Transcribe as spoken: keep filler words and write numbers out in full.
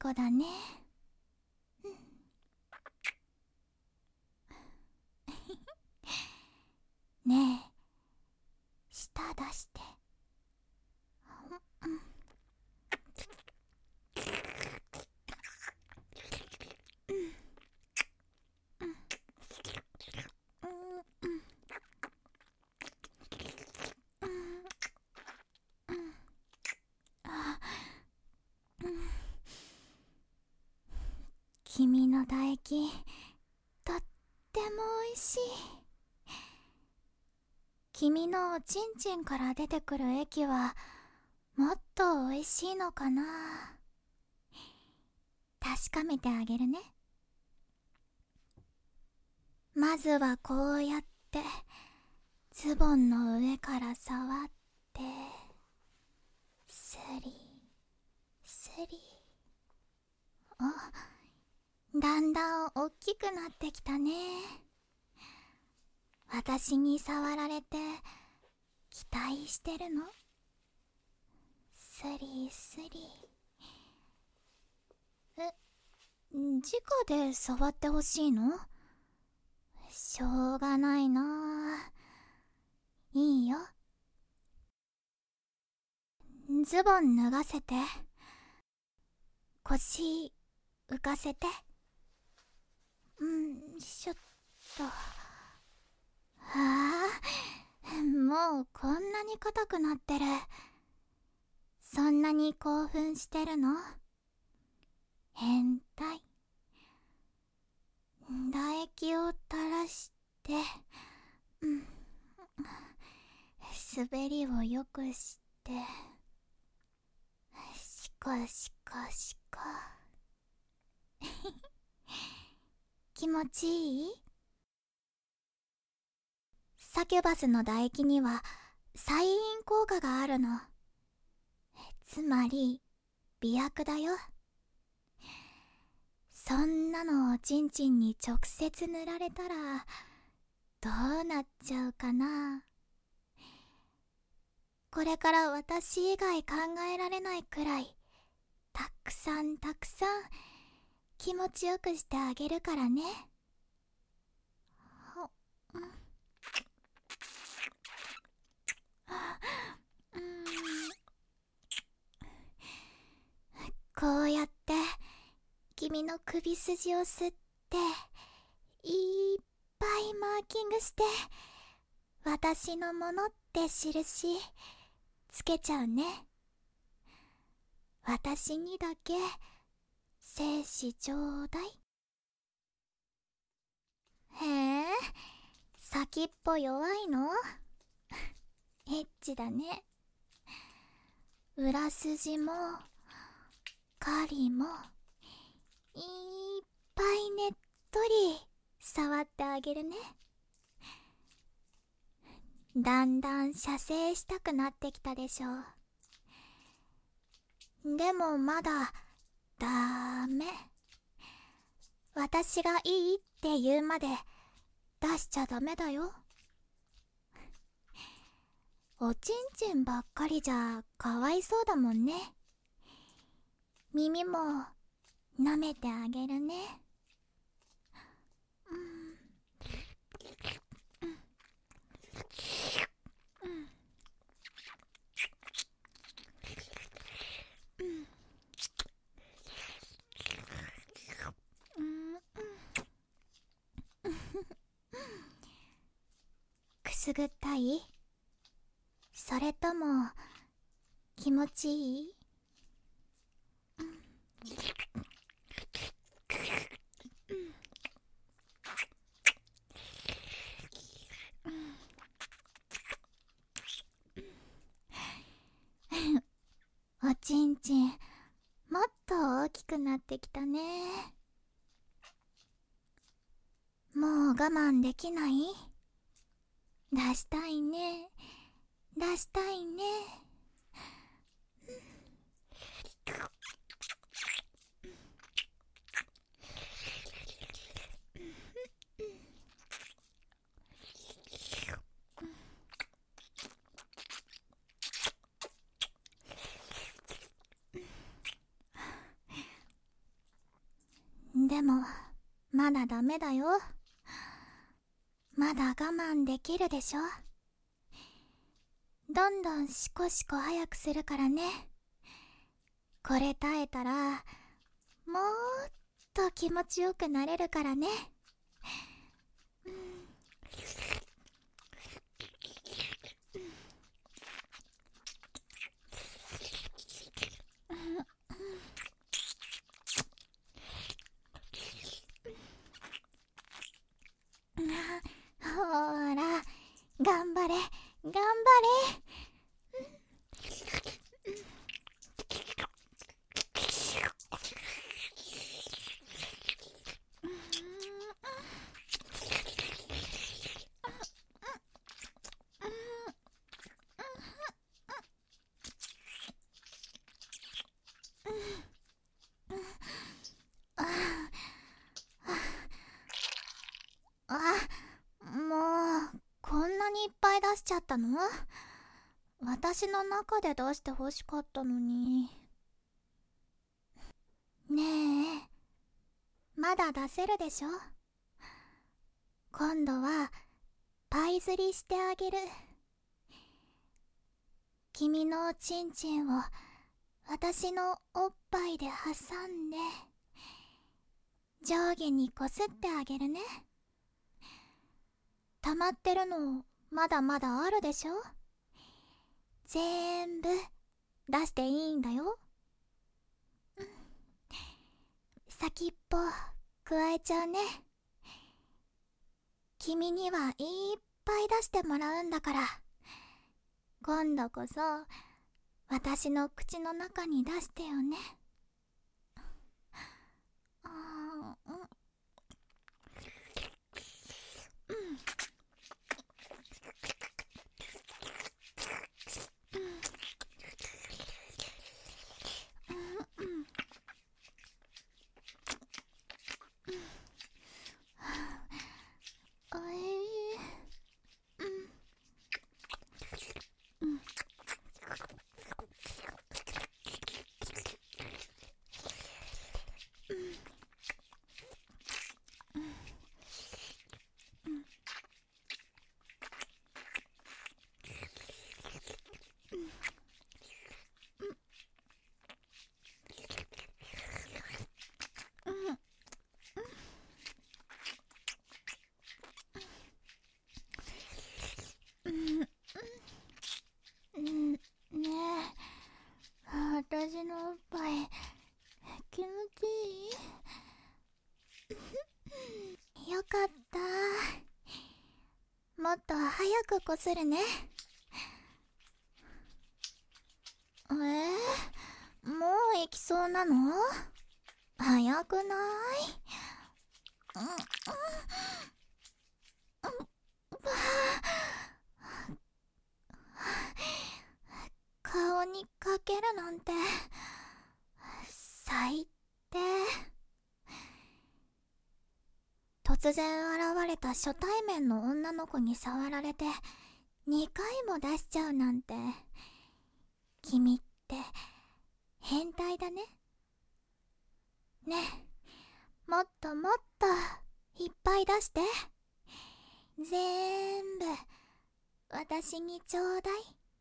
子だね。ねえ、舌出して。君の唾液、とってもおいしい。君のおちんちんから出てくる液はもっとおいしいのかな。確かめてあげるね。まずはこうやってズボンの上から触って、スリスリ。あ、だんだん大きくなってきたね。私に触られて期待してるの？スリスリ。え、直で触ってほしいの？しょうがないなあ。いいよ。ズボン脱がせて。腰浮かせて。うんしょっと。はあ、もうこんなに硬くなってる。そんなに興奮してるの？変態。唾液を垂らして、うん、滑りをよくして、シコシコシコ。気持ちいい？サキュバスの唾液には催飲効果があるの。つまり美薬だよ。そんなのおちんちんに直接塗られたらどうなっちゃうかな。これから私以外考えられないくらいたくさんたくさん気持ちよくしてあげるからね。うん、こうやって君の首筋を吸っていっぱいマーキングして、私のものって印つけちゃうね。私にだけ精子ちょうだい。へえ、先っぽ弱いの？エッチだね。裏筋も狩りもいっぱいねっとり触ってあげるね。だんだん射精したくなってきたでしょう。でもまだダメ。私がいいって言うまで出しちゃダメだよ。おちんちんばっかりじゃかわいそうだもんね。耳も舐めてあげるね。うんうんうんうん。くすぐったい？それとも気持ちいい？おちんちんもっと大きくなってきたね。もう我慢できない？出したいね。出したいね。 でもまだダメだよ。まだ我慢できるでしょ。どんどんシコシコ早くするからね。これ耐えたらもっと気持ちよくなれるからね。ほら、頑張れ頑張れ。あ、もうこんなにいっぱい出しちゃったの？私の中で出してほしかったのに。ねえ、まだ出せるでしょ。今度はパイ釣りしてあげる。君のおちんちんを私のおっぱいで挟んで上下にこすってあげるね。溜まってるのまだまだあるでしょ。全部出していいんだよ。うん、先っぽ加えちゃうね。君にはいっぱい出してもらうんだから、今度こそ私の口の中に出してよね。あー、うん、おいー、うんうん、うん、ねえ、私のおっぱい気持ちいい？よかった。もっと早くこするね。えー、もう行きそうなの？早くない？うん、うん、うん、顔にかけるなんて最低。突然現れた初対面の女の子に触られてにかいも出しちゃうなんて、君って変態だね。ねえ、もっともっといっぱい出して。全部私にちょうだい。